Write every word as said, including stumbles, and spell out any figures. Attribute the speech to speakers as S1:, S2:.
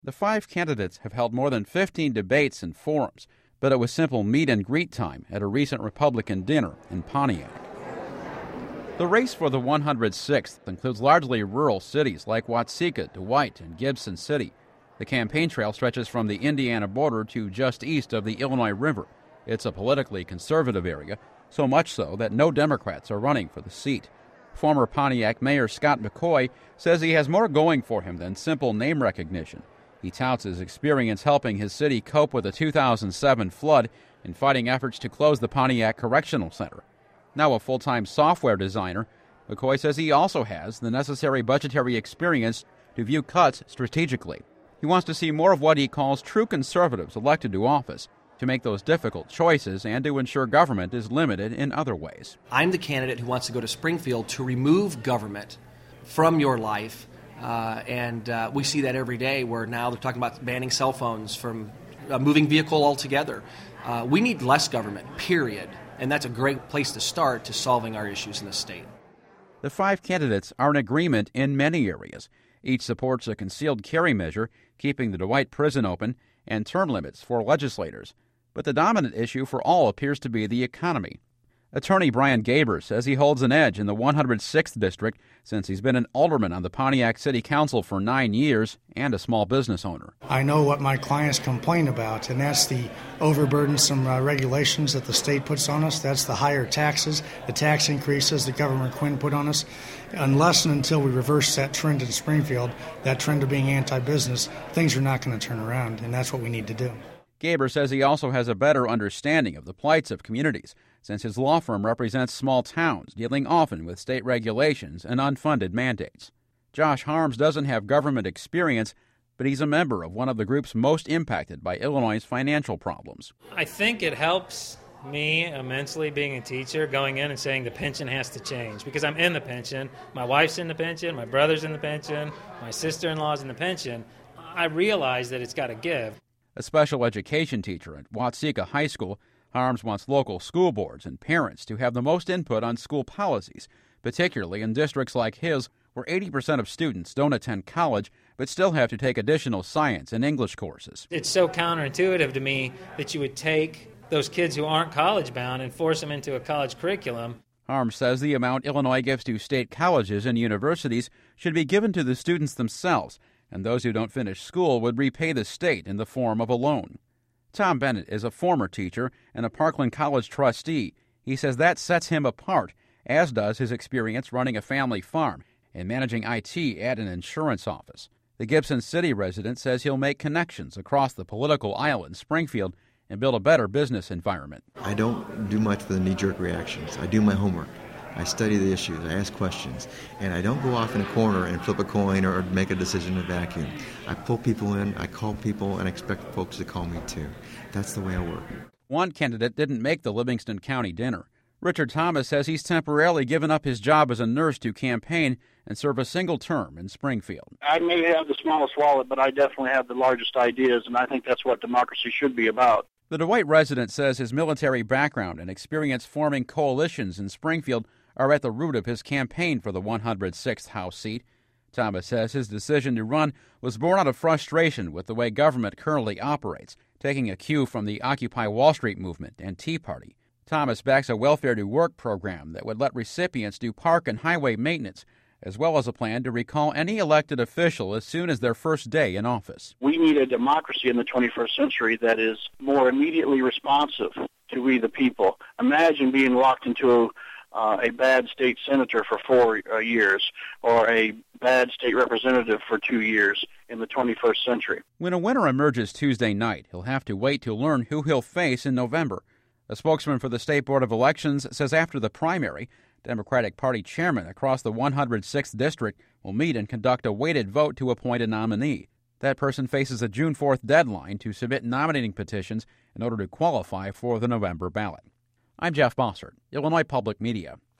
S1: The five candidates have held more than fifteen debates and forums, but it was simple meet and greet time at a recent Republican dinner in Pontiac. The race for the one hundred sixth includes largely rural cities like Watseka, Dwight, and Gibson City. The campaign trail stretches from the Indiana border to just east of the Illinois River. It's a politically conservative area, so much so that no Democrats are running for the seat. Former Pontiac Mayor Scott McCoy says he has more going for him than simple name recognition. He touts his experience helping his city cope with the two thousand seven flood and fighting efforts to close the Pontiac Correctional Center. Now a full-time software designer, McCoy says he also has the necessary budgetary experience to view cuts strategically. He wants to see more of what he calls true conservatives elected to office, to make those difficult choices and to ensure government is limited in other ways.
S2: I'm the candidate who wants to go to Springfield to remove government from your life, uh, and uh, we see that every day where now they're talking about banning cell phones from a moving vehicle altogether. Uh, we need less government, period, and that's a great place to start to solving our issues in the state.
S1: The five candidates are in agreement in many areas. Each supports a concealed carry measure, keeping the Dwight prison open, and term limits for legislators. But the dominant issue for all appears to be the economy. Attorney Brian Gaber says he holds an edge in the one hundred sixth District since he's been an alderman on the Pontiac City Council for nine years and a small business owner.
S3: I know what my clients complain about, and that's the overburdensome uh, regulations that the state puts on us. That's the higher taxes, the tax increases that Governor Quinn put on us. Unless and until we reverse that trend in Springfield, that trend of being anti-business, things are not going to turn around, and that's what we need to do.
S1: Gaber says he also has a better understanding of the plights of communities, since his law firm represents small towns, dealing often with state regulations and unfunded mandates. Josh Harms doesn't have government experience, but he's a member of one of the groups most impacted by Illinois' financial problems.
S4: I think it helps me immensely being a teacher, going in and saying the pension has to change, because I'm in the pension, my wife's in the pension, my brother's in the pension, my sister-in-law's in the pension. I realize that it's got to give.
S1: A special education teacher at Watseka High School, Harms wants local school boards and parents to have the most input on school policies, particularly in districts like his where eighty percent of students don't attend college but still have to take additional science and English courses.
S4: It's so counterintuitive to me that you would take those kids who aren't college-bound and force them into a college curriculum.
S1: Harms says the amount Illinois gives to state colleges and universities should be given to the students themselves, and those who don't finish school would repay the state in the form of a loan. Tom Bennett is a former teacher and a Parkland College trustee. He says that sets him apart, as does his experience running a family farm and managing I T at an insurance office. The Gibson City resident says he'll make connections across the political aisle in Springfield and build a better business environment.
S5: I don't do much for the knee-jerk reactions. I do my homework. I study the issues, I ask questions, and I don't go off in a corner and flip a coin or make a decision in a vacuum. I pull people in, I call people, and expect folks to call me too. That's the way I work.
S1: One candidate didn't make the Livingston County dinner. Richard Thomas says he's temporarily given up his job as a nurse to campaign and serve a single term in Springfield.
S6: I may have the smallest wallet, but I definitely have the largest ideas, and I think that's what democracy should be about.
S1: The Dwight resident says his military background and experience forming coalitions in Springfield are at the root of his campaign for the one hundred sixth House seat. Thomas says his decision to run was born out of frustration with the way government currently operates, taking a cue from the Occupy Wall Street movement and Tea Party. Thomas backs a Welfare to Work program that would let recipients do park and highway maintenance, as well as a plan to recall any elected official as soon as their first day in office.
S6: We need a democracy in the twenty-first century that is more immediately responsive to we the people. Imagine being locked into uh, a bad state senator for four uh, years or a bad state representative for two years in the twenty-first century.
S1: When a winner emerges Tuesday night, he'll have to wait to learn who he'll face in November. A spokesman for the State Board of Elections says after the primary, Democratic Party chairmen across the one hundred sixth District will meet and conduct a weighted vote to appoint a nominee. That person faces a June fourth deadline to submit nominating petitions in order to qualify for the November ballot. I'm Jeff Bossert, Illinois Public Media.